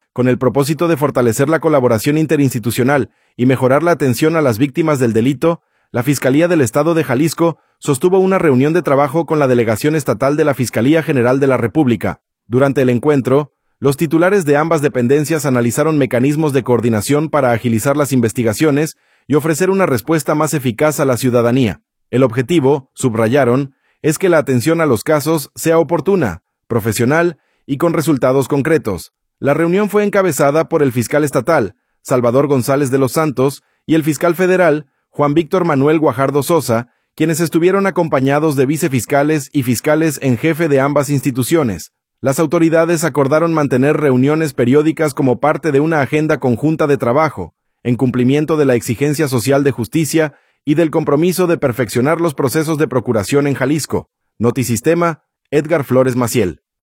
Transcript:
Con el propósito de fortalecer la colaboración interinstitucional y mejorar la atención a las víctimas del delito, la Fiscalía del Estado de Jalisco sostuvo una reunión de trabajo con la Delegación Estatal de la Fiscalía General de la República. Durante el encuentro, los titulares de ambas dependencias analizaron mecanismos de coordinación para agilizar las investigaciones y ofrecer una respuesta más eficaz a la ciudadanía. El objetivo, subrayaron, es que la atención a los casos sea oportuna, profesional y con resultados concretos. La reunión fue encabezada por el fiscal estatal, Salvador González de los Santos, y el fiscal federal, Juan Víctor Manuel Guajardo Sosa, quienes estuvieron acompañados de vicefiscales y fiscales en jefe de ambas instituciones. Las autoridades acordaron mantener reuniones periódicas como parte de una agenda conjunta de trabajo, en cumplimiento de la exigencia social de justicia y del compromiso de perfeccionar los procesos de procuración en Jalisco. Notisistema, Edgar Flores Maciel.